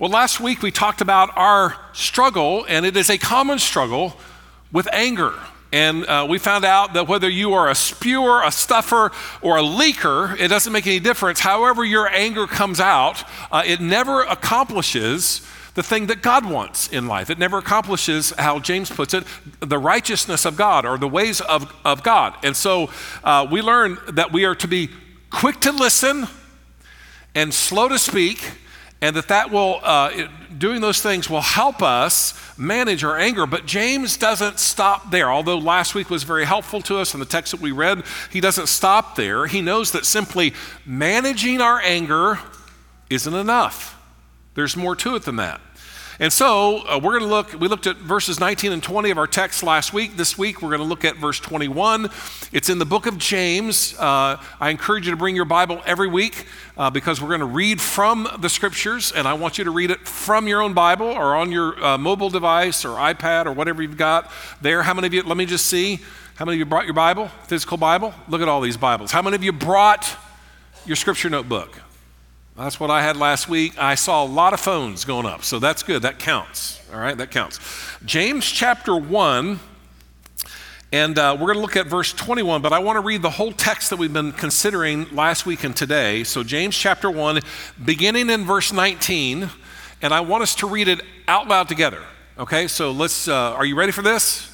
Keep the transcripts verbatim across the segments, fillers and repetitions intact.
Well, last week we talked about our struggle, and it is a common struggle with anger. And uh, we found out that whether you are a spewer, a stuffer, or a leaker, it doesn't make any difference. However your anger comes out, uh, it never accomplishes the thing that God wants in life. It never accomplishes, how James puts it, the righteousness of God or the ways of, of God. And so uh, we learned that we are to be quick to listen and slow to speak, and that that will, uh, it, doing those things will help us manage our anger. But James doesn't stop there. Although last week was very helpful to us in the text that we read, he doesn't stop there. He knows that simply managing our anger isn't enough. There's more to it than that. And so uh, we're going to look, we looked at verses nineteen and twenty of our text last week. This week we're going to look at verse twenty-one. It's in the book of James. Uh, I encourage you to bring your Bible every week uh, because we're going to read from the scriptures, and I want you to read it from your own Bible or on your uh, mobile device or iPad or whatever you've got there. How many of you, let me just see, how many of you brought your Bible, physical Bible? Look at all these Bibles. How many of you brought your scripture notebook? That's what I had last week. I saw a lot of phones going up, so that's good. That counts. All right, that counts. James chapter one, and uh, we're going to look at verse twenty-one, but I want to read the whole text that we've been considering last week and today. So James chapter one, beginning in verse nineteen, and I want us to read it out loud together. Okay, so let's, uh, are you ready for this?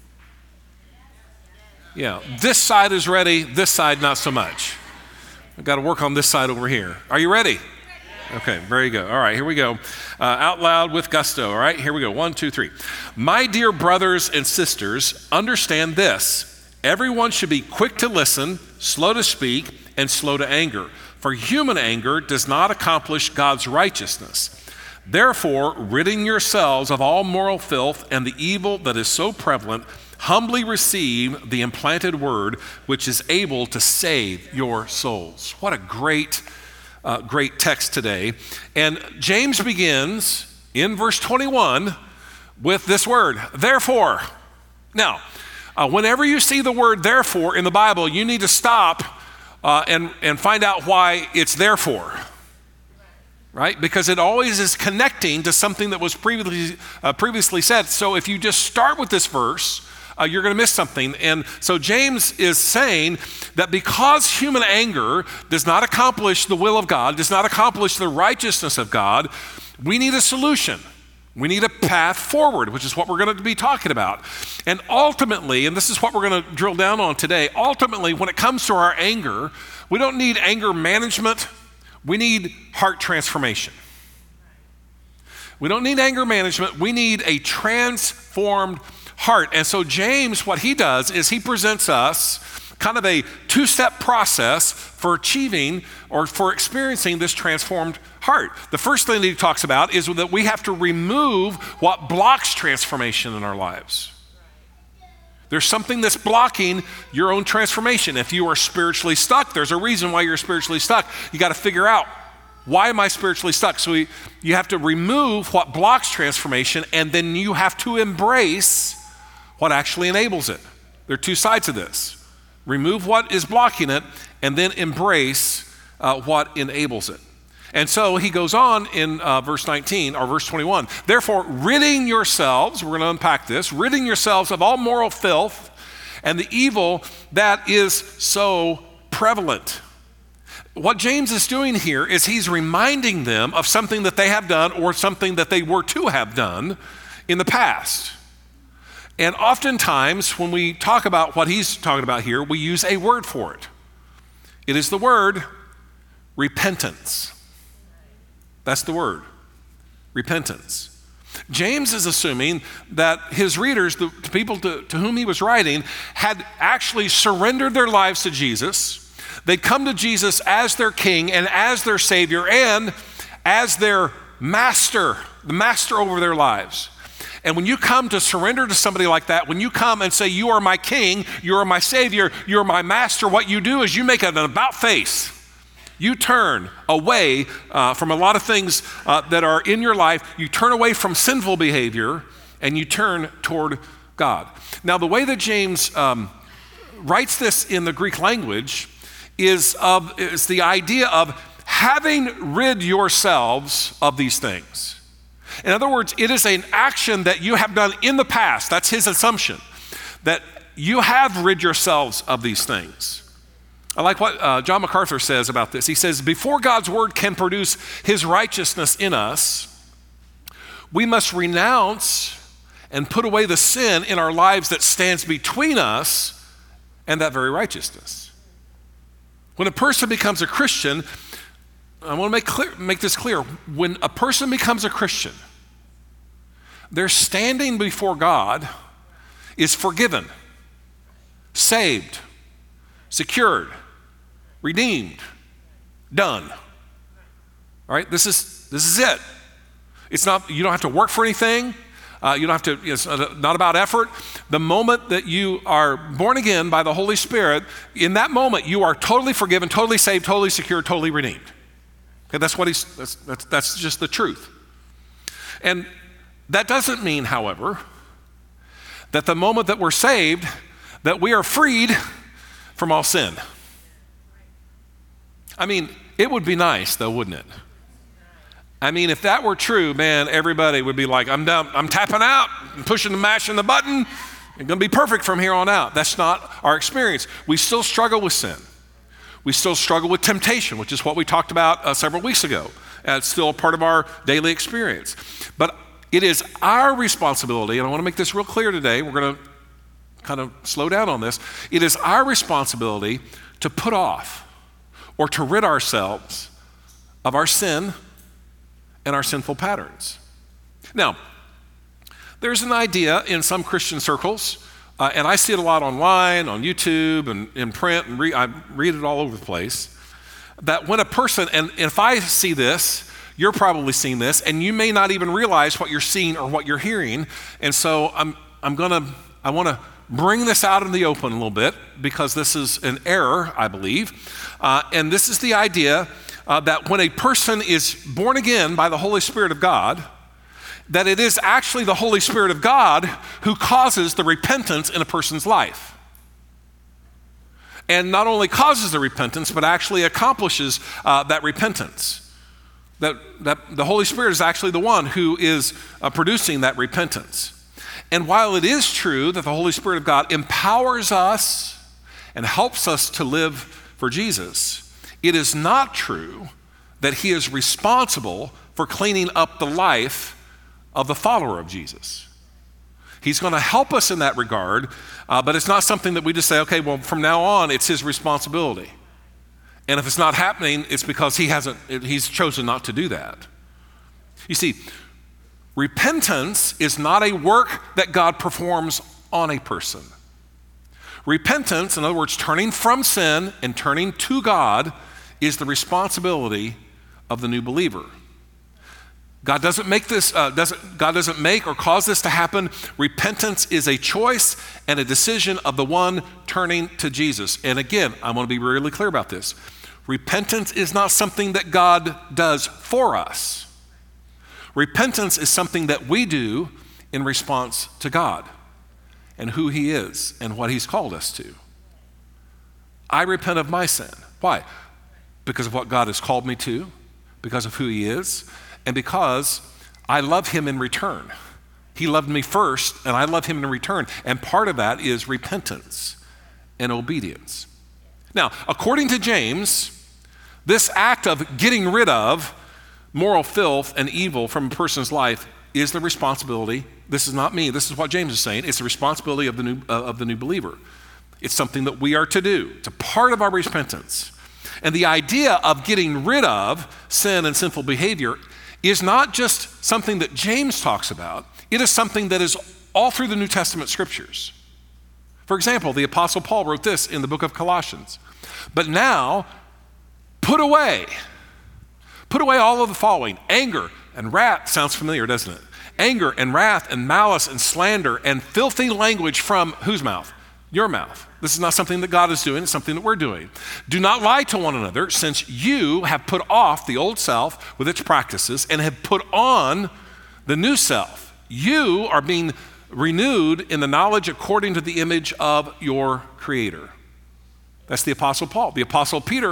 Yeah, this side is ready, this side not so much. I've got to work on this side over here. Are you ready? Okay, very good. All right, here we go. Uh, out loud with gusto. All right, here we go. One, two, three. My dear brothers and sisters, understand this. Everyone should be quick to listen, slow to speak, and slow to anger. For human anger does not accomplish God's righteousness. Therefore, ridding yourselves of all moral filth and the evil that is so prevalent, humbly receive the implanted word, which is able to save your souls. What a great, uh, great text today. And James begins in verse twenty-one with this word, therefore. Now, uh, whenever you see the word therefore in the Bible, you need to stop uh, and, and find out why it's therefore. Right? Because it always is connecting to something that was previously, uh, previously said. So if you just start with this verse, Uh, you're going to miss something. And so James is saying that because human anger does not accomplish the will of God, does not accomplish the righteousness of God, we need a solution. We need a path forward, which is what we're going to be talking about. And ultimately, and this is what we're going to drill down on today, ultimately, when it comes to our anger, we don't need anger management. We need heart transformation. We don't need anger management. We need a transformed heart. And so James, what he does is he presents us kind of a two-step process for achieving or for experiencing this transformed heart. The first thing that he talks about is that we have to remove what blocks transformation in our lives. There's something that's blocking your own transformation. If you are spiritually stuck, there's a reason why you're spiritually stuck. You got to figure out, why am I spiritually stuck? So we, you have to remove what blocks transformation, and then you have to embrace what actually enables it. There are two sides of this. Remove what is blocking it, and then embrace uh, what enables it. And so he goes on in uh, verse nineteen, or verse twenty-one. Therefore, ridding yourselves, we're going to unpack this, ridding yourselves of all moral filth and the evil that is so prevalent. What James is doing here is he's reminding them of something that they have done or something that they were to have done in the past. And oftentimes, when we talk about what he's talking about here, we use a word for it. It is the word repentance. That's the word, repentance. James is assuming that his readers, the people to, to whom he was writing, had actually surrendered their lives to Jesus. They'd come to Jesus as their king and as their savior and as their master, the master over their lives. And when you come to surrender to somebody like that, when you come and say, you are my king, you are my savior, you are my master, what you do is you make an about face. You turn away uh, from a lot of things uh, that are in your life. You turn away from sinful behavior and you turn toward God. Now, the way that James um, writes this in the Greek language is, of, is the idea of having rid yourselves of these things. In other words, it is an action that you have done in the past. That's his assumption, that you have rid yourselves of these things. I like what uh, John MacArthur says about this. He says, before God's word can produce his righteousness in us, we must renounce and put away the sin in our lives that stands between us and that very righteousness. When a person becomes a Christian, I want to make clear, make this clear. When a person becomes a Christian, their standing before God is forgiven, saved, secured, redeemed, done. All right, this is this is it. It's not, you don't have to work for anything. Uh, you don't have to, it's not about effort. The moment that you are born again by the Holy Spirit, in that moment you are totally forgiven, totally saved, totally secure, totally redeemed. Okay, that's what he's, that's, that's, that's just the truth. And that doesn't mean, however, that the moment that we're saved, that we are freed from all sin. I mean, it would be nice though, wouldn't it? I mean, if that were true, man, everybody would be like, I'm down, I'm tapping out, I'm pushing the mashing the button, it's gonna be perfect from here on out. That's not our experience. We still struggle with sin. We still struggle with temptation, which is what we talked about uh, several weeks ago. Uh, it's still a part of our daily experience. But it is our responsibility, and I wanna make this real clear today, we're gonna kind of slow down on this. It is our responsibility to put off or to rid ourselves of our sin and our sinful patterns. Now, there's an idea in some Christian circles, uh, and I see it a lot online, on YouTube, and in print, and re- I read it all over the place, that when a person, and if I see this, you're probably seeing this, and you may not even realize what you're seeing or what you're hearing, and so I'm, I'm gonna, I wanna bring this out in the open a little bit, because this is an error, I believe, uh, and this is the idea Uh, that when a person is born again by the Holy Spirit of God, that it is actually the Holy Spirit of God who causes the repentance in a person's life. And not only causes the repentance, but actually accomplishes uh, that repentance. That, that the Holy Spirit is actually the one who is uh, producing that repentance. And while it is true that the Holy Spirit of God empowers us and helps us to live for Jesus, it is not true that he is responsible for cleaning up the life of the follower of Jesus. He's going to help us in that regard, uh, but it's not something that we just say, okay, well, from now on, it's his responsibility. And if it's not happening, it's because he hasn't, he's chosen not to do that. You see, repentance is not a work that God performs on a person. Repentance, in other words, turning from sin and turning to God, is the responsibility of the new believer. God doesn't make this, uh, doesn't, God doesn't make or cause this to happen. Repentance is a choice and a decision of the one turning to Jesus. And again, I want to be really clear about this. Repentance is not something that God does for us. Repentance is something that we do in response to God and who he is and what he's called us to. I repent of my sin. Why? Because of what God has called me to, because of who he is, and because I love him in return. He loved me first, and I love him in return. And part of that is repentance and obedience. Now, according to James, this act of getting rid of moral filth and evil from a person's life is the responsibility. This is not me. This is what James is saying. It's the responsibility of the new, uh, of the new believer. It's something that we are to do. It's a part of our repentance. And the idea of getting rid of sin and sinful behavior is not just something that James talks about. It is something that is all through the New Testament scriptures. For example, the Apostle Paul wrote this in the book of Colossians. But now, put away, put away all of the following: anger and wrath. Sounds familiar, doesn't it? Anger and wrath and malice and slander and filthy language from whose mouth? Your mouth. This is not something that God is doing, it's something that we're doing. Do not lie to one another, since you have put off the old self with its practices and have put on the new self. You are being renewed in the knowledge according to the image of your Creator. That's the Apostle Paul. The Apostle Peter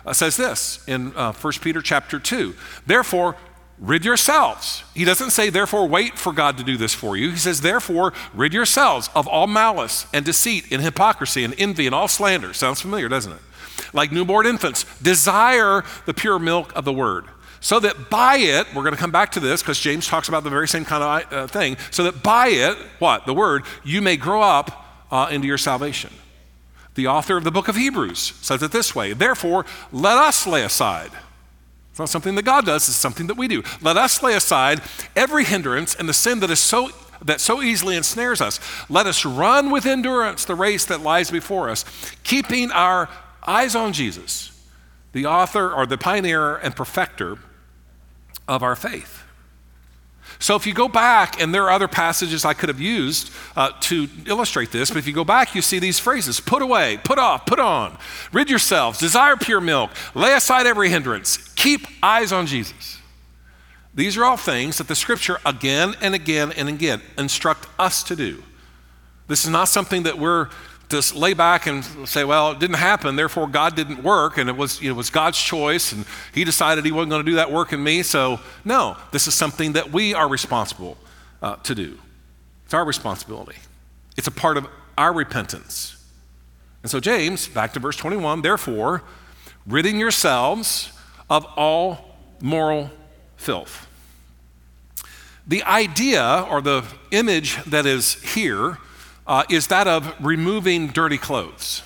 uh, says this in uh, First Peter chapter two. Therefore, rid yourselves. He doesn't say, therefore, wait for God to do this for you. He says, therefore, rid yourselves of all malice and deceit and hypocrisy and envy and all slander. Sounds familiar, doesn't it? Like newborn infants, desire the pure milk of the word, so that by it, we're going to come back to this because James talks about the very same kind of uh, thing, so that by it, what? The word, you may grow up uh, into your salvation. The author of the book of Hebrews says it this way, therefore, let us lay aside. It's not something that God does, it's something that we do. Let us lay aside every hindrance and the sin that is so that so easily ensnares us. Let us run with endurance the race that lies before us, keeping our eyes on Jesus, the author or the pioneer and perfecter of our faith. So if you go back, and there are other passages I could have used uh, to illustrate this, but if you go back, you see these phrases: put away, put off, put on, rid yourselves, desire pure milk, lay aside every hindrance, keep eyes on Jesus. These are all things that the scripture again and again and again instruct us to do. This is not something that we're just lay back and say, well, it didn't happen, therefore God didn't work, and it was, you know, it was God's choice, and he decided he wasn't going to do that work in me, so no, this is something that we are responsible uh, to do. It's our responsibility. It's a part of our repentance. And so James, back to verse twenty-one, therefore, ridding yourselves of all moral filth. The idea or the image that is here Uh, is that of removing dirty clothes.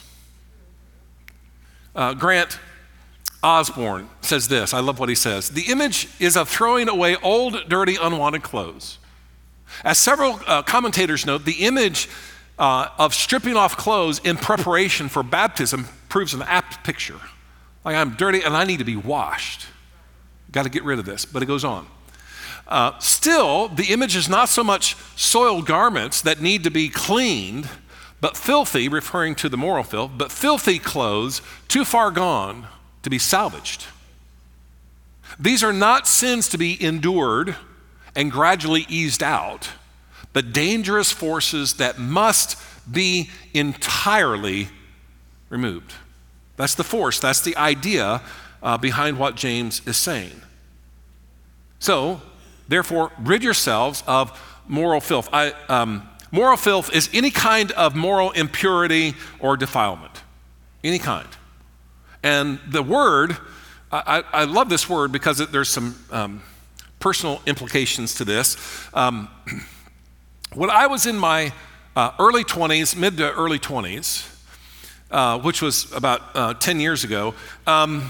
Uh, Grant Osborne says this, I love what he says. The image is of throwing away old, dirty, unwanted clothes. As several uh, commentators note, the image uh, of stripping off clothes in preparation for baptism proves an apt picture. Like, I'm dirty and I need to be washed. Got to get rid of this, but it goes on. Uh, still, the image is not so much soiled garments that need to be cleaned, but filthy, referring to the moral filth, but filthy clothes too far gone to be salvaged. These are not sins to be endured and gradually eased out, but dangerous forces that must be entirely removed. That's the force, that's the idea uh, behind what James is saying. So, therefore, rid yourselves of moral filth. I, um, moral filth is any kind of moral impurity or defilement, any kind. And the word, I, I love this word because it, there's some um, personal implications to this. Um, when I was in my uh, early twenties, mid to early twenties, uh, which was about uh, ten years ago, um,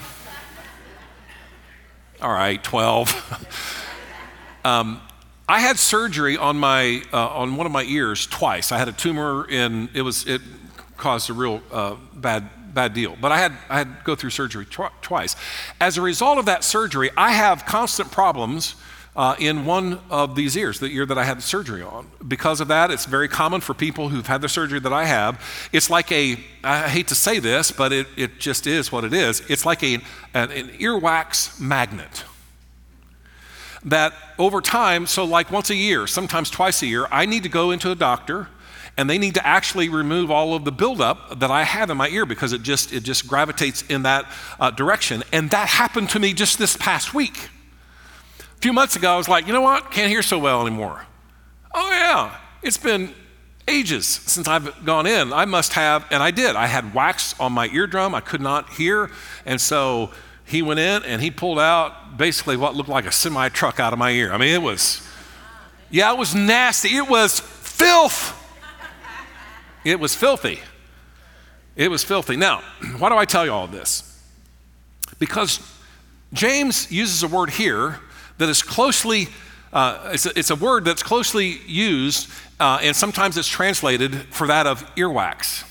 all right, twelve. Um, I had surgery on my uh, on one of my ears twice. I had a tumor in it was it caused a real uh, bad bad deal. But I had I had to go through surgery tw- twice. As a result of that surgery, I have constant problems uh, in one of these ears, the ear that I had the surgery on. Because of that, it's very common for people who've had the surgery that I have. It's like a I hate to say this, but it it just is what it is. It's like a an, an earwax magnet. That over time, so like once a year, sometimes twice a year, I need to go into a doctor and they need to actually remove all of the buildup that I have in my ear because it just it just gravitates in that uh, direction. And that happened to me just this past week. A few months ago, I was like, you know what? Can't hear so well anymore. Oh yeah, it's been ages since I've gone in. I must have, and I did. I had wax on my eardrum. I could not hear. And so he went in and he pulled out basically what looked like a semi truck out of my ear. I mean, it was, yeah, it was nasty. It was filth. It was filthy. It was filthy. Now, why do I tell you all of this? Because James uses a word here that is closely, uh, it's, a, it's a word that's closely used, uh, and sometimes it's translated for that of earwax.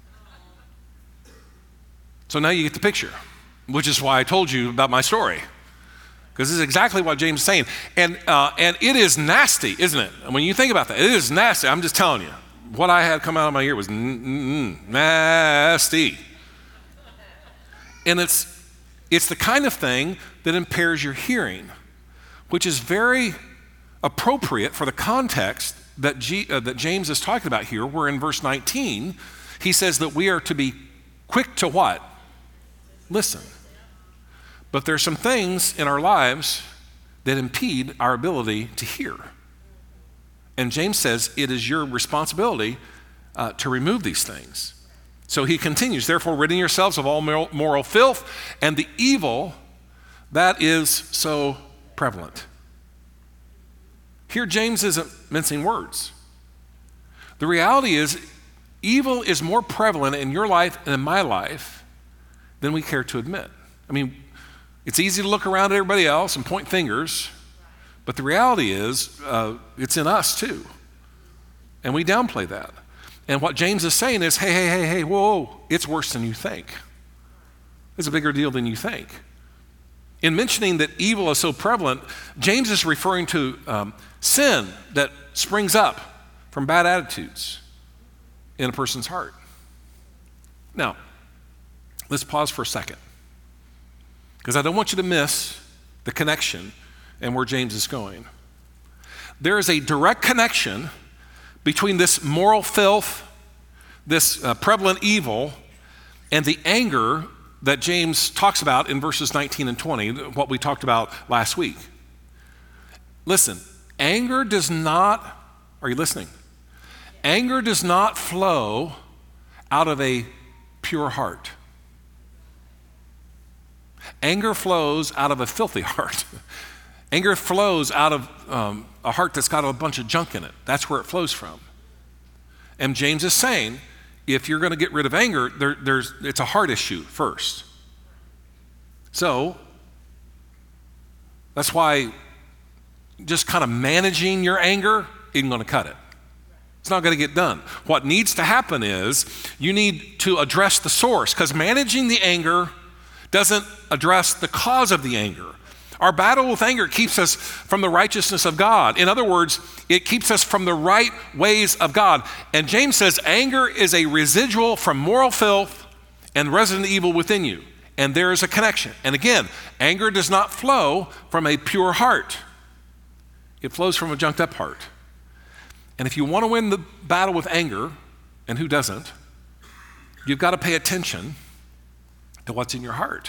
So now you get the picture, which is why I told you about my story. Because this is exactly what James is saying. And, uh, and it is nasty, isn't it? When you think about that, it is nasty. I'm just telling you. What I had come out of my ear was n- n- nasty. And it's, it's the kind of thing that impairs your hearing, which is very appropriate for the context that, G, uh, that James is talking about here, where in verse nineteen, he says that we are to be quick to what? Listen. But there's some things in our lives that impede our ability to hear. And James says it is your responsibility uh, to remove these things. So he continues, therefore ridding yourselves of all moral, moral filth and the evil that is so prevalent. Here James isn't mincing words. The reality is evil is more prevalent in your life and in my life than we care to admit. I mean, it's easy to look around at everybody else and point fingers, but the reality is uh, it's in us too. And we downplay that. And what James is saying is, hey, hey, hey, hey, whoa, it's worse than you think. It's a bigger deal than you think. In mentioning that evil is so prevalent, James is referring to um, sin that springs up from bad attitudes in a person's heart. Now, let's pause for a second, because I don't want you to miss the connection and where James is going. There is a direct connection between this moral filth, this uh, prevalent evil, and the anger that James talks about in verses nineteen and twenty, what we talked about last week. Listen, anger does not, are you listening? Anger does not flow out of a pure heart. Anger flows out of a filthy heart. Anger flows out of um, a heart that's got a bunch of junk in it. That's where it flows from. And James is saying, if you're going to get rid of anger, there, there's, it's a heart issue first. So that's why just kind of managing your anger isn't going to cut it. It's not going to get done. What needs to happen is you need to address the source, because managing the anger doesn't address the cause of the anger. Our battle with anger keeps us from the righteousness of God. In other words, it keeps us from the right ways of God. And James says anger is a residual from moral filth and resident evil within you. And there is a connection. And again, anger does not flow from a pure heart. It flows from a junked up heart. And if you want to win the battle with anger, and who doesn't, you've got to pay attention to what's in your heart.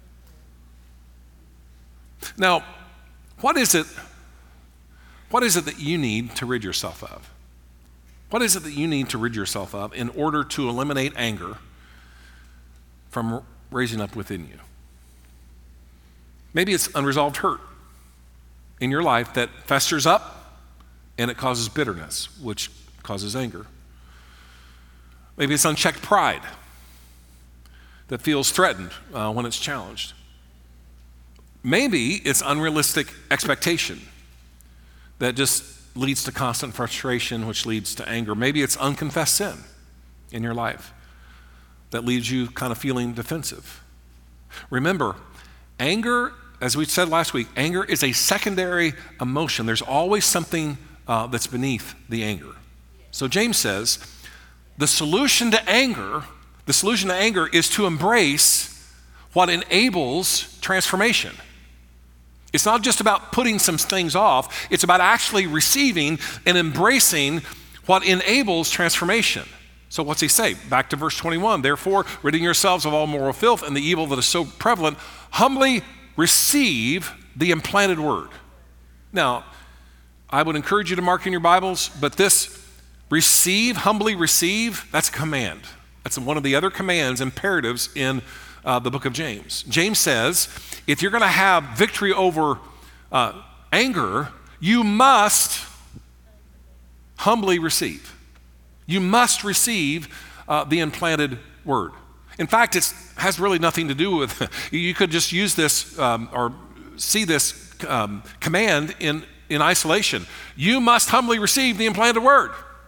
Now, what is it, what is it that you need to rid yourself of? What is it that you need to rid yourself of in order to eliminate anger from raising up within you? Maybe it's unresolved hurt in your life that festers up and it causes bitterness, which causes anger. Maybe it's unchecked pride that feels threatened uh, when it's challenged. Maybe it's unrealistic expectation that just leads to constant frustration, which leads to anger. Maybe it's unconfessed sin in your life that leaves you kind of feeling defensive. Remember, anger, as we said last week, anger is a secondary emotion. There's always something uh, that's beneath the anger. So James says, the solution to anger, the solution to anger is to embrace what enables transformation. It's not just about putting some things off, it's about actually receiving and embracing what enables transformation. So what's he say? Back to verse twenty-one, therefore, ridding yourselves of all moral filth and the evil that is so prevalent, humbly receive the implanted word. Now, I would encourage you to mark in your Bibles, but this receive, humbly receive, that's a command. That's one of the other commands, imperatives in uh, the book of James. James says, if you're going to have victory over uh, anger, you must humbly receive. You must receive uh, the implanted word. In fact, it has really nothing to do with, you could just use this um, or see this um, command in, in isolation. You must humbly receive the implanted word.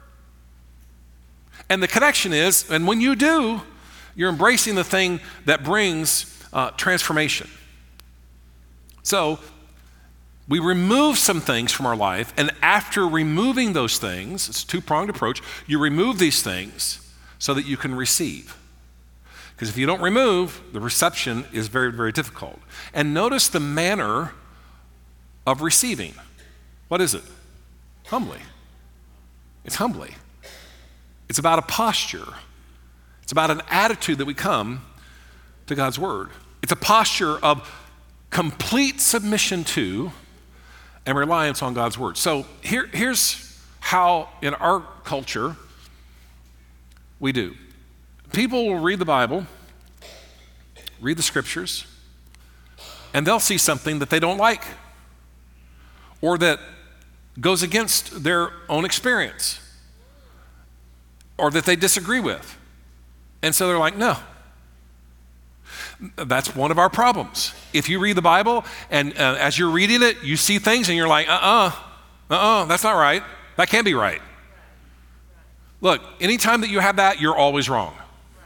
And the connection is, and when you do, you're embracing the thing that brings uh, transformation. So we remove some things from our life, and after removing those things, it's a two-pronged approach, you remove these things so that you can receive. Because if you don't remove, the reception is very, very difficult. And notice the manner of receiving. What is it? Humbly. It's humbly. It's about a posture. It's about an attitude that we come to God's word. It's a posture of complete submission to and reliance on God's word. So here, here's how in our culture we do. People will read the Bible, read the scriptures, and they'll see something that they don't like or that goes against their own experience or that they disagree with. And so they're like, no. That's one of our problems. If you read the Bible and uh, as you're reading it, you see things and you're like, uh-uh, uh-uh, that's not right. That can't be right. Look, anytime that you have that, you're always wrong.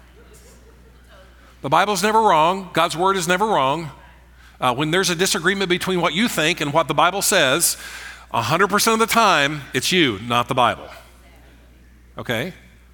The Bible's never wrong. God's word is never wrong. Uh, when there's a disagreement between what you think and what the Bible says, one hundred percent of the time, it's you, not the Bible. Okay?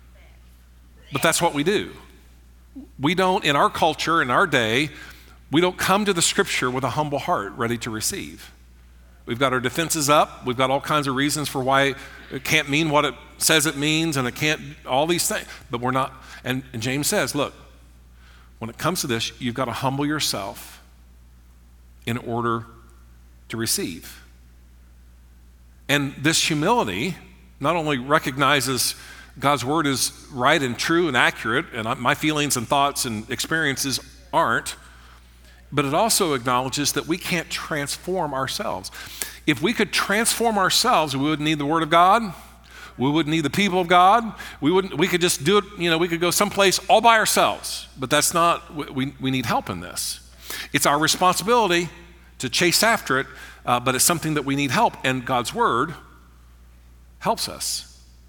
But that's what we do. We don't, in our culture, in our day, we don't come to the scripture with a humble heart ready to receive. We've got our defenses up. We've got all kinds of reasons for why it can't mean what it says it means, and it can't, all these things. But we're not, and, and James says, look, when it comes to this, you've got to humble yourself in order to receive. And this humility not only recognizes God's word is right and true and accurate, and my feelings and thoughts and experiences aren't, but it also acknowledges that we can't transform ourselves. If we could transform ourselves, we wouldn't need the word of God. We wouldn't need the people of God. We wouldn't. We could just do it, you know, we could go someplace all by ourselves, but that's not, we, we need help in this. It's our responsibility to chase after it, uh, but it's something that we need help, and God's word helps us.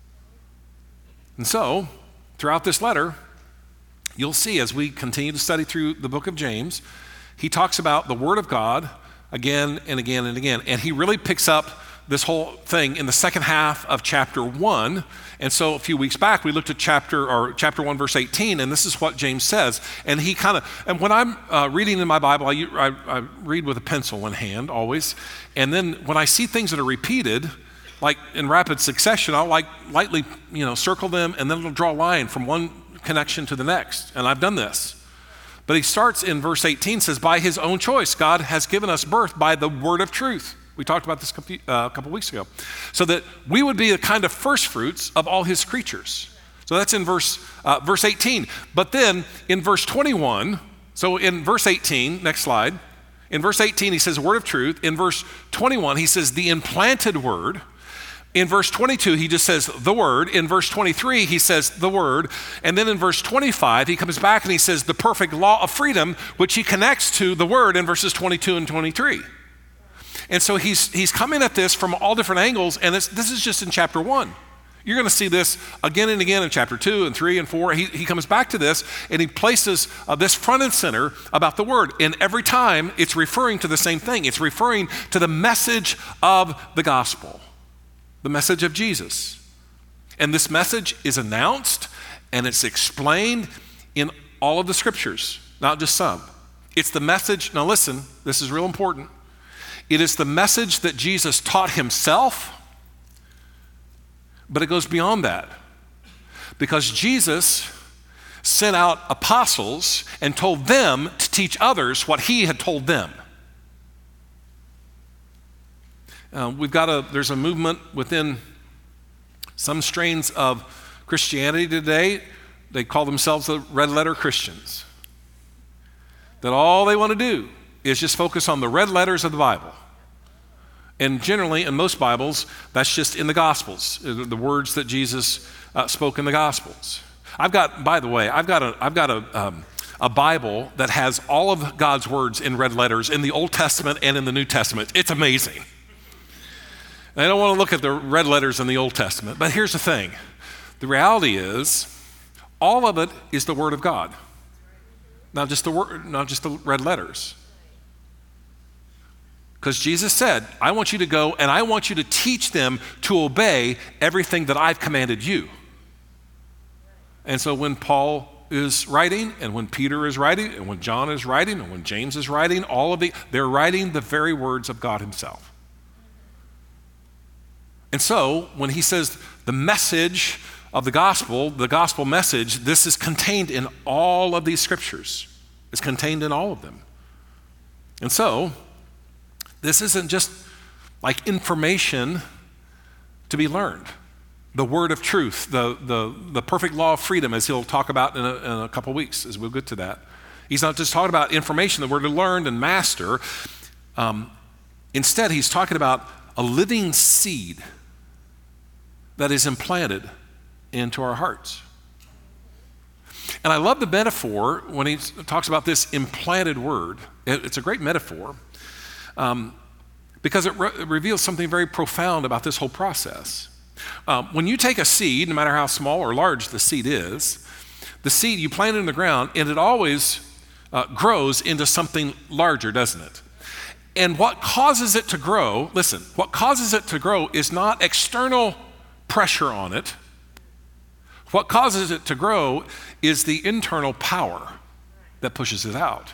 And so, throughout this letter, you'll see as we continue to study through the book of James, he talks about the word of God again and again and again. And he really picks up this whole thing in the second half of chapter one. And so a few weeks back, we looked at chapter or chapter one, verse eighteen, and this is what James says. And he kind of, and when I'm uh, reading in my Bible, I, I, I read with a pencil in hand always. And then when I see things that are repeated, like in rapid succession, I'll like lightly, you know, circle them, and then it'll draw a line from one connection to the next. And I've done this. But he starts in verse eighteen, says, by his own choice, God has given us birth by the word of truth. We talked about this uh, a couple weeks ago. So that we would be the kind of first fruits of all his creatures. So that's in verse, uh, verse eighteen. But then in verse twenty-one, so in verse eighteen, next slide. In verse eighteen, he says, word of truth. In verse twenty-one, he says, the implanted word. In verse twenty-two, he just says the word. In verse twenty-three, he says the word. And then in verse twenty-five, he comes back and he says the perfect law of freedom, which he connects to the word in verses twenty-two and twenty-three. And so he's he's coming at this from all different angles, and it's, this is just in chapter one. You're going to see this again and again in chapter two and three and four. He, he comes back to this, and he places uh, this front and center about the word. And every time, it's referring to the same thing. It's referring to the message of the gospel. The message of Jesus. And this message is announced and it's explained in all of the scriptures, not just some. It's the message, now listen, this is real important. It is the message that Jesus taught himself, but it goes beyond that. Because Jesus sent out apostles and told them to teach others what he had told them. Uh, we've got a, there's a movement within some strains of Christianity today. They call themselves the red letter Christians. That all they want to do is just focus on the red letters of the Bible. And generally, in most Bibles, that's just in the Gospels, the words that Jesus uh, spoke in the Gospels. I've got, by the way, I've got a, I've got a, um, a Bible that has all of God's words in red letters in the Old Testament and in the New Testament. It's amazing. I don't want to look at the red letters in the Old Testament, but here's the thing. The reality is, all of it is the Word of God. Not just the word, not just the red letters. Because Jesus said, I want you to go and I want you to teach them to obey everything that I've commanded you. And so when Paul is writing, and when Peter is writing, and when John is writing, and when James is writing, all of the, they're writing the very words of God himself. And so when he says the message of the gospel, the gospel message, this is contained in all of these scriptures. It's contained in all of them. And so, this isn't just like information to be learned. The word of truth, the, the, the perfect law of freedom, as he'll talk about in a, in a couple weeks, as we'll get to that. He's not just talking about information that we're to learn and master. Um, instead, he's talking about a living seed that is implanted into our hearts. And I love the metaphor when he talks about this implanted word. It, it's a great metaphor um, because it, re- it reveals something very profound about this whole process. Um, when you take a seed, no matter how small or large the seed is, the seed, you plant it in the ground, and it always uh, grows into something larger, doesn't it? And what causes it to grow, listen, what causes it to grow is not external pressure on it. What causes it to grow is the internal power that pushes it out.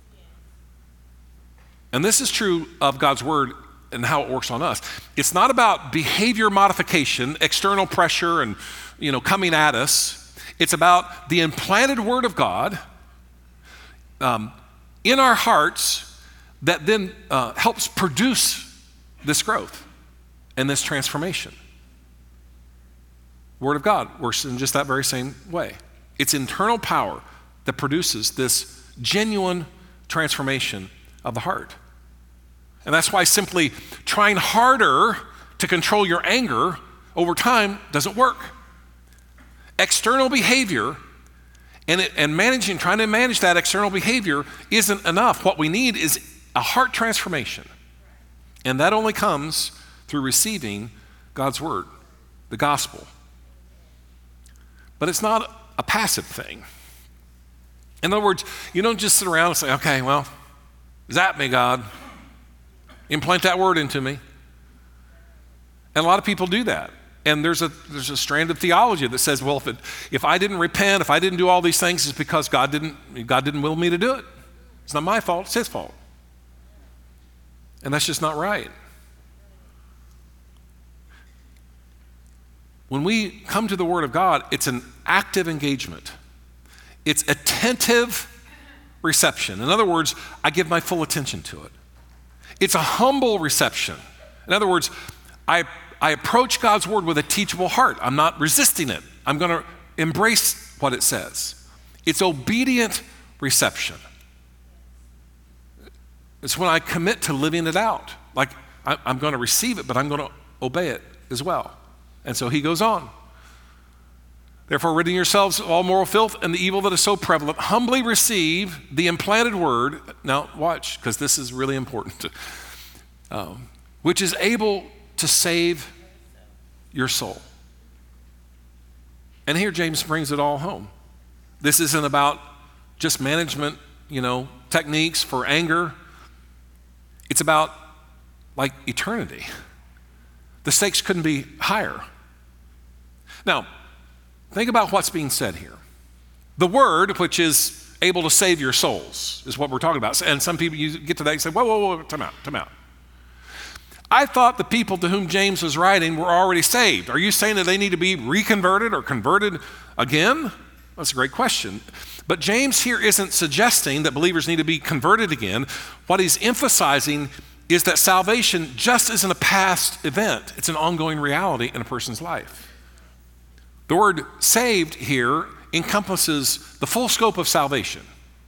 And this is true of God's word and how it works on us. It's not about behavior modification, external pressure and, you know, coming at us. It's about the implanted word of God um, in our hearts that then uh, helps produce this growth and this transformation. Word of God works in just that very same way. It's internal power that produces this genuine transformation of the heart. And that's why simply trying harder to control your anger over time doesn't work. External behavior and, it, and managing, trying to manage that external behavior isn't enough. What we need is a heart transformation. And that only comes through receiving God's word, the gospel. But it's not a passive thing. In other words, you don't just sit around and say, okay, well, zap me, God. Implant that word into me. And a lot of people do that. And there's a there's a strand of theology that says, well, if it, if I didn't repent, if I didn't do all these things, it's because God didn't God didn't will me to do it. It's not my fault, it's his fault. And that's just not right. When we come to the Word of God, it's an active engagement. It's attentive reception. In other words, I give my full attention to it. It's a humble reception. In other words, I, I approach God's word with a teachable heart. I'm not resisting it. I'm going to embrace what it says. It's obedient reception. It's when I commit to living it out. Like I, I'm going to receive it, but I'm going to obey it as well. And so he goes on. Therefore, ridding yourselves of all moral filth and the evil that is so prevalent, humbly receive the implanted word. Now, watch, because this is really important. Um, which is able to save your soul. And here James brings it all home. This isn't about just management, you know, techniques for anger. It's about, like, eternity. The stakes couldn't be higher. Now, think about what's being said here. The word, which is able to save your souls, is what we're talking about. And some people, you get to that and say, whoa, whoa, whoa, time out, time out. I thought the people to whom James was writing were already saved. Are you saying that they need to be reconverted or converted again? That's a great question. But James here isn't suggesting that believers need to be converted again. What he's emphasizing is that salvation just isn't a past event. It's an ongoing reality in a person's life. The word saved here encompasses the full scope of salvation.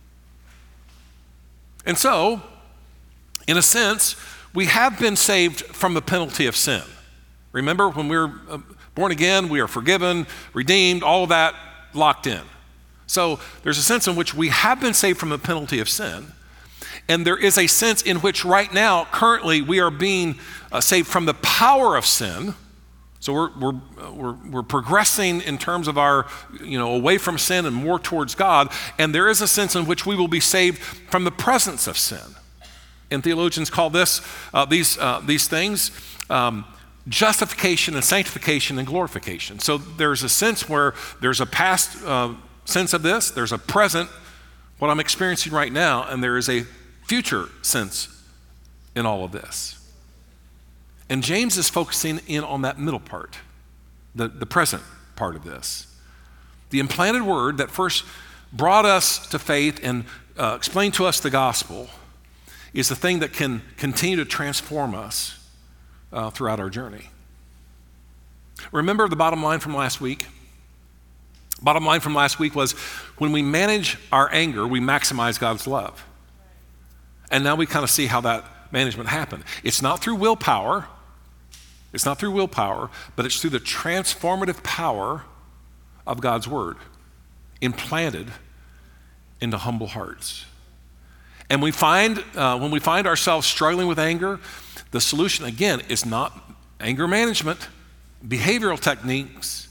And so, in a sense, we have been saved from the penalty of sin. Remember, when we were born again, we are forgiven, redeemed, all of that locked in. So there's a sense in which we have been saved from the penalty of sin. And there is a sense in which right now, currently, we are being uh, saved from the power of sin. So we're, we're, we're, we're progressing in terms of our, you know, away from sin and more towards God. And there is a sense in which we will be saved from the presence of sin. And theologians call this, uh, these, uh, these things um, justification and sanctification and glorification. So there's a sense where there's a past uh, sense of this, there's a present, what I'm experiencing right now, and there is a future sense in all of this. And James is focusing in on that middle part, the, the present part of this. The implanted word that first brought us to faith and uh, explained to us the gospel is the thing that can continue to transform us uh, throughout our journey. Remember the bottom line from last week? Bottom line from last week was when we manage our anger, we maximize God's love. And now we kind of see how that management happened. It's not through willpower. It's not through willpower, but it's through the transformative power of God's word implanted into humble hearts. And we find, uh, when we find ourselves struggling with anger, the solution, again, is not anger management, behavioral techniques.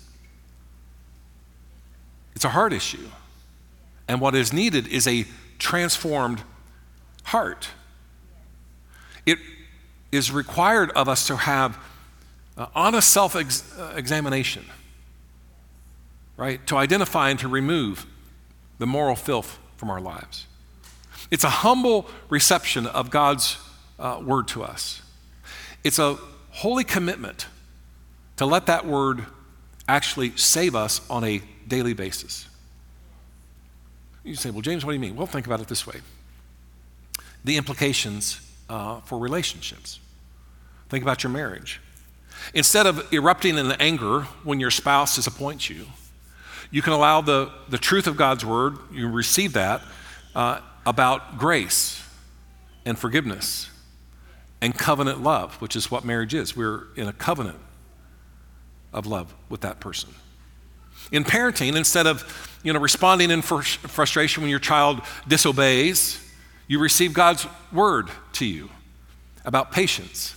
It's a heart issue. And what is needed is a transformed heart. It is required of us to have uh, honest self-examination, right? To identify and to remove the moral filth from our lives. It's a humble reception of God's uh, word to us. It's a holy commitment to let that word actually save us on a daily basis. You say, well, James, what do you mean? Well, think about it this way. The implications uh, for relationships. Think about your marriage. Instead of erupting in anger when your spouse disappoints you, you can allow the, the truth of God's word, you receive that, uh, about grace and forgiveness and covenant love, which is what marriage is. We're in a covenant of love with that person. In parenting, instead of you know, responding in fr- frustration when your child disobeys, you receive God's word to you about patience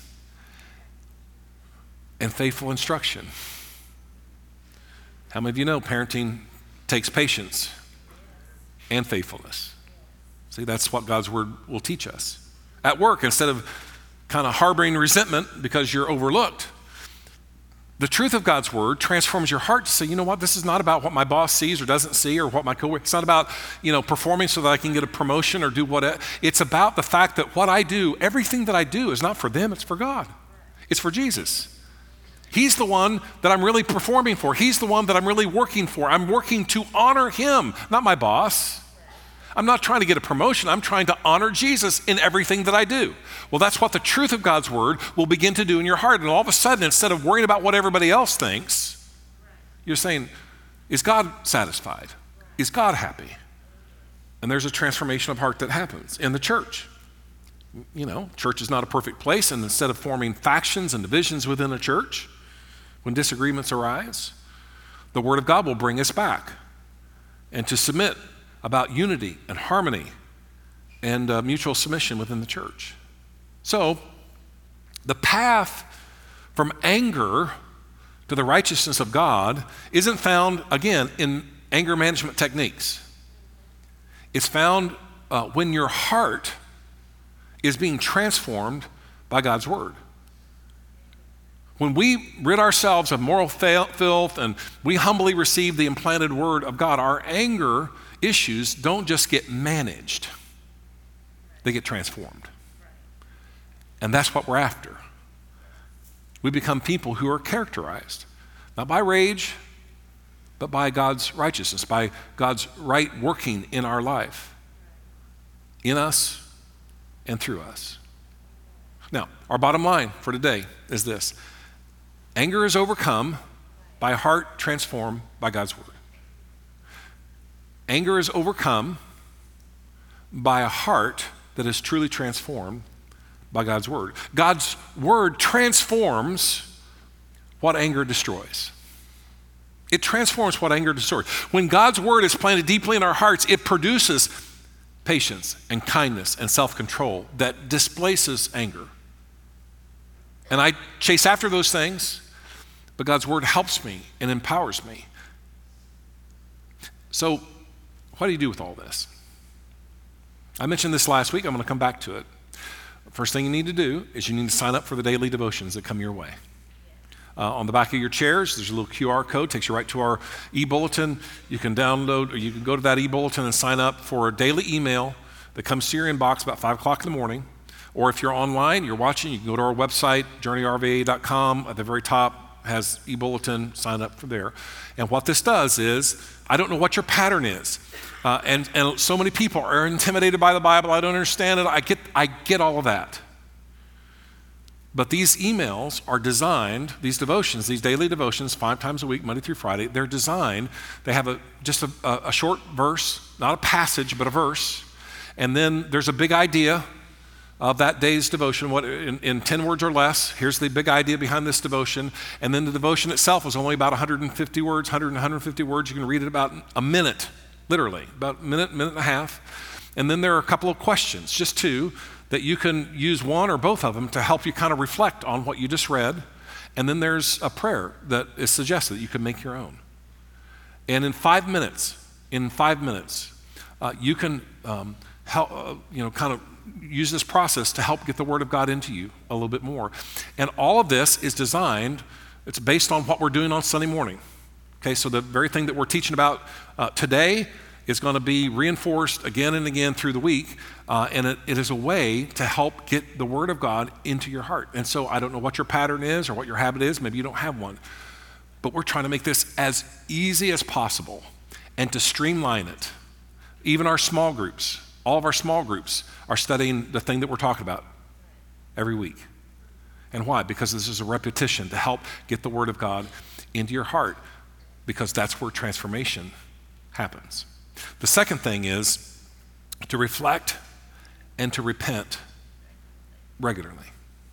and faithful instruction. How many of you know parenting takes patience and faithfulness? See, that's what God's word will teach us. At work, instead of kind of harboring resentment because you're overlooked, the truth of God's word transforms your heart to say, you know what, this is not about what my boss sees or doesn't see or what my coworker, it's not about, you know, performing so that I can get a promotion or do what, it's about the fact that what I do, everything that I do is not for them, it's for God. It's for Jesus. He's the one that I'm really performing for. He's the one that I'm really working for. I'm working to honor him, not my boss. I'm not trying to get a promotion. I'm trying to honor Jesus in everything that I do. Well, that's what the truth of God's word will begin to do in your heart. And all of a sudden, instead of worrying about what everybody else thinks, you're saying, is God satisfied? Is God happy? And there's a transformation of heart that happens in the church. You know, church is not a perfect place. And instead of forming factions and divisions within a church, when disagreements arise, the word of God will bring us back and to submit about unity and harmony and uh, mutual submission within the church. So, the path from anger to the righteousness of God isn't found, again, in anger management techniques. It's found uh, when your heart is being transformed by God's word. When we rid ourselves of moral filth and we humbly receive the implanted word of God, our anger issues don't just get managed, they get transformed. And that's what we're after. We become people who are characterized, not by rage, but by God's righteousness, by God's right working in our life, in us and through us. Now, our bottom line for today is this. Anger is overcome by a heart transformed by God's word. Anger is overcome by a heart that is truly transformed by God's word. God's word transforms what anger destroys. It transforms what anger destroys. When God's word is planted deeply in our hearts, it produces patience and kindness and self-control that displaces anger. And I chase after those things, but God's word helps me and empowers me. So, what do you do with all this? I mentioned this last week. I'm going to come back to it. First thing you need to do is you need to sign up for the daily devotions that come your way. Uh, on the back of your chairs, there's a little Q R code, takes you right to our e-bulletin. You can download, or you can go to that e-bulletin and sign up for a daily email that comes to your inbox about five o'clock in the morning. Or if you're online, you're watching, you can go to our website, journey r v a dot com. At the very top, has e-bulletin, sign up for there. And what this does is, I don't know what your pattern is. Uh, and, and so many people are intimidated by the Bible. I don't understand it. I get, I get all of that. But these emails are designed, these devotions, these daily devotions, five times a week, Monday through Friday, they're designed, they have a, just a, a short verse, not a passage, but a verse. And then there's a big idea of that day's devotion, what in, in ten words or less. Here's the big idea behind this devotion. And then the devotion itself is only about one hundred fifty words, one hundred, one hundred fifty words. You can read it about a minute, literally, about a minute, minute and a half. And then there are a couple of questions, just two, that you can use one or both of them to help you kind of reflect on what you just read. And then there's a prayer that is suggested that you can make your own. And in five minutes, in five minutes, uh, you can um, help, uh, you know, kind of use this process to help get the Word of God into you a little bit more. And all of this is designed, it's based on what we're doing on Sunday morning. Okay, so the very thing that we're teaching about uh, today is going to be reinforced again and again through the week, uh, and it, it is a way to help get the Word of God into your heart. And so I don't know what your pattern is or what your habit is, maybe you don't have one, but we're trying to make this as easy as possible and to streamline it. Even our small groups, all of our small groups are studying the thing that we're talking about every week. And why? Because this is a repetition to help get the Word of God into your heart, because that's where transformation happens. The second thing is to reflect and to repent regularly.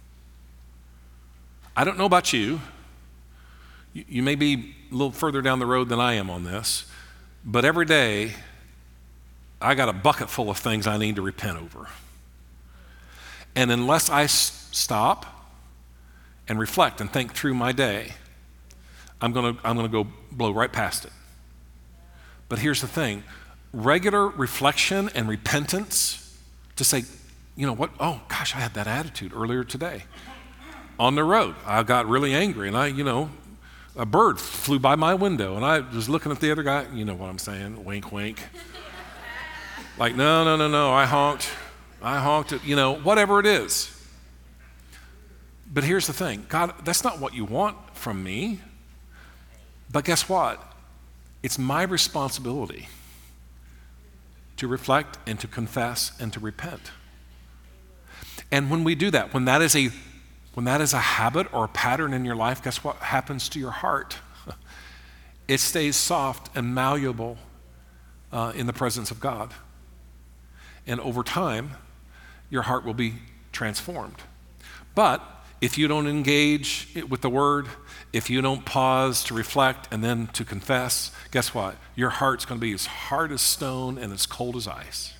I don't know about you. You, you may be a little further down the road than I am on this, but every day I got a bucket full of things I need to repent over. And unless I s- stop and reflect and think through my day, I'm gonna, I'm gonna go blow right past it. But here's the thing, regular reflection and repentance to say, you know what, oh gosh, I had that attitude earlier today. On the road, I got really angry and I, you know, a bird flew by my window and I was looking at the other guy, you know what I'm saying, wink, wink. Like, no, no, no, no, I honked, I honked it, you know, whatever it is. But here's the thing, God, that's not what you want from me. But guess what? It's my responsibility to reflect and to confess and to repent. And when we do that, when that is a when that is a habit or a pattern in your life, guess what happens to your heart? It stays soft and malleable uh, in the presence of God. And over time, your heart will be transformed. But if you don't engage with the Word, if you don't pause to reflect and then to confess, guess what? Your heart's going to be as hard as stone and as cold as ice.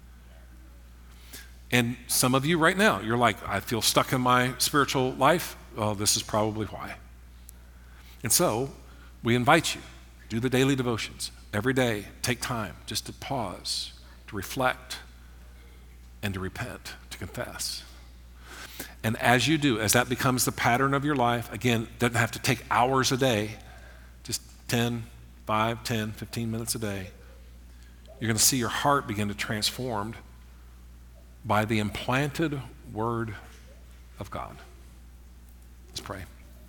And some of you right now, you're like, I feel stuck in my spiritual life. Well, this is probably why. And so we invite you, do the daily devotions. Every day, take time just to pause, to reflect, and to repent, to confess. And as you do, as that becomes the pattern of your life, again, it doesn't have to take hours a day, just ten, five, ten, fifteen minutes a day. You're going to see your heart begin to transform by the implanted Word of God. Let's pray.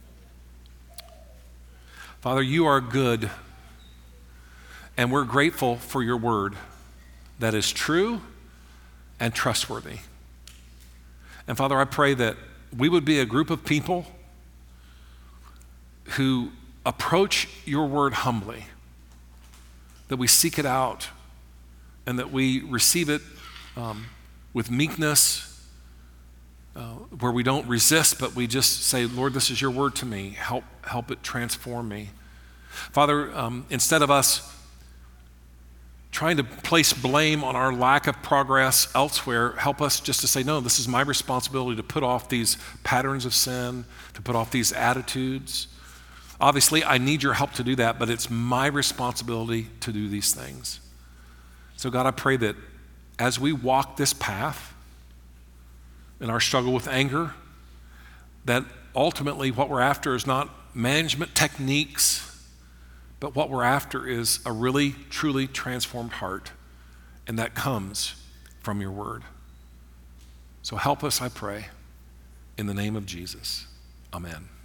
Father, you are good, and we're grateful for your Word that is true and trustworthy. And Father, I pray that we would be a group of people who approach your Word humbly, that we seek it out, and that we receive it um, with meekness, uh, where we don't resist, but we just say, Lord, this is your Word to me. Help, help it transform me. Father, um, instead of us trying to place blame on our lack of progress elsewhere, help us just to say, no, this is my responsibility to put off these patterns of sin, to put off these attitudes. Obviously, I need your help to do that, but it's my responsibility to do these things. So God, I pray that as we walk this path in our struggle with anger, that ultimately what we're after is not management techniques, but what we're after is a really, truly transformed heart, and that comes from your Word. So help us, I pray, in the name of Jesus. Amen.